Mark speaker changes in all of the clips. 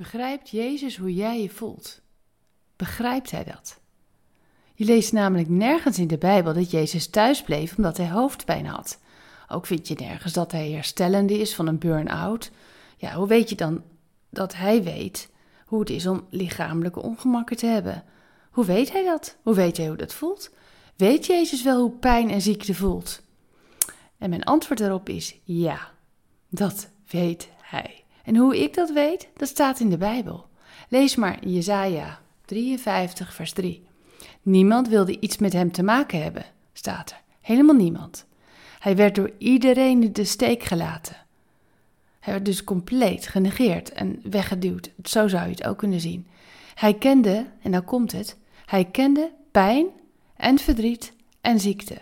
Speaker 1: Begrijpt Jezus hoe jij je voelt? Begrijpt hij dat? Je leest namelijk nergens in de Bijbel dat Jezus thuis bleef omdat hij hoofdpijn had. Ook vind je nergens dat hij herstellende is van een burn-out. Ja, hoe weet je dan dat hij weet hoe het is om lichamelijke ongemakken te hebben? Hoe weet hij dat? Hoe weet hij hoe dat voelt? Weet Jezus wel hoe pijn en ziekte voelt? En mijn antwoord daarop is ja, dat weet hij. En hoe ik dat weet, dat staat in de Bijbel. Lees maar Jesaja 53 vers 3. Niemand wilde iets met hem te maken hebben, staat er. Helemaal niemand. Hij werd door iedereen in de steek gelaten. Hij werd dus compleet genegeerd en weggeduwd. Zo zou je het ook kunnen zien. Hij kende, en nou komt het, hij kende pijn en verdriet en ziekte.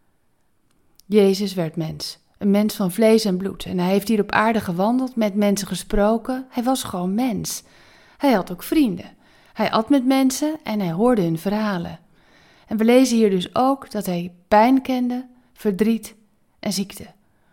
Speaker 1: Jezus werd mens, een mens van vlees en bloed. En hij heeft hier op aarde gewandeld, met mensen gesproken. Hij was gewoon mens. Hij had ook vrienden. Hij at met mensen en hij hoorde hun verhalen. En we lezen hier dus ook dat hij pijn kende, verdriet en ziekte.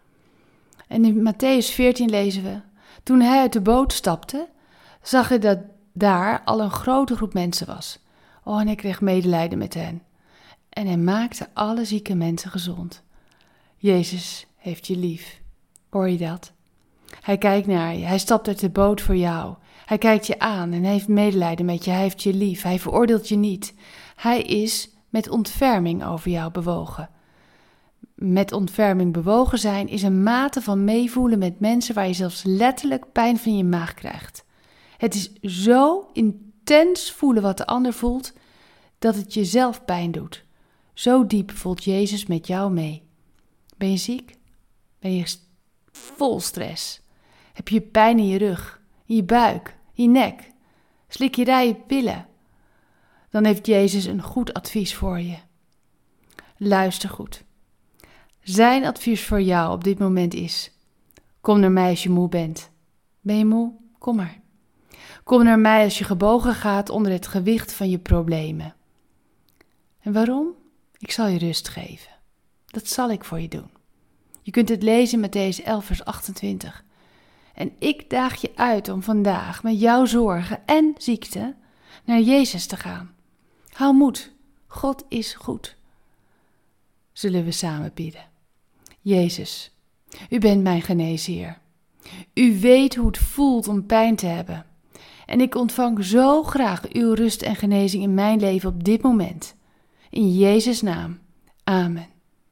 Speaker 1: En in Mattheüs 14 lezen we: toen hij uit de boot stapte, zag hij dat daar al een grote groep mensen was. Oh, en hij kreeg medelijden met hen. En hij maakte alle zieke mensen gezond. Jezus heeft je lief. Hoor je dat? Hij kijkt naar je. Hij stapt uit de boot voor jou. Hij kijkt je aan en heeft medelijden met je. Hij heeft je lief. Hij veroordeelt je niet. Hij is met ontferming over jou bewogen. Met ontferming bewogen zijn is een mate van meevoelen met mensen waar je zelfs letterlijk pijn van je maag krijgt. Het is zo intens voelen wat de ander voelt, dat het jezelf pijn doet. Zo diep voelt Jezus met jou mee. Ben je ziek? Ben je vol stress? Heb je pijn in je rug, in je buik, in je nek? Slik je rijen pillen? Dan heeft Jezus een goed advies voor je. Luister goed. Zijn advies voor jou op dit moment is: kom naar mij als je moe bent. Ben je moe? Kom maar. Kom naar mij als je gebogen gaat onder het gewicht van je problemen. En waarom? Ik zal je rust geven. Dat zal ik voor je doen. Je kunt het lezen in Mattheüs 11 vers 28. En ik daag je uit om vandaag met jouw zorgen en ziekte naar Jezus te gaan. Hou moed, God is goed. Zullen we samen bidden. Jezus, u bent mijn geneesheer. U weet hoe het voelt om pijn te hebben. En ik ontvang zo graag uw rust en genezing in mijn leven op dit moment. In Jezus' naam. Amen.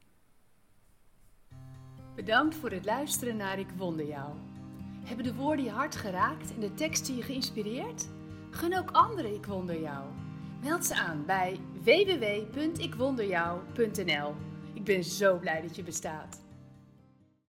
Speaker 1: Bedankt voor het luisteren naar Ik Wonder Jou. Hebben de woorden je hart geraakt en de teksten je geïnspireerd? Gun ook anderen Ik Wonder Jou. Meld ze aan bij www.ikwonderjou.nl. Ik ben zo blij dat je bestaat.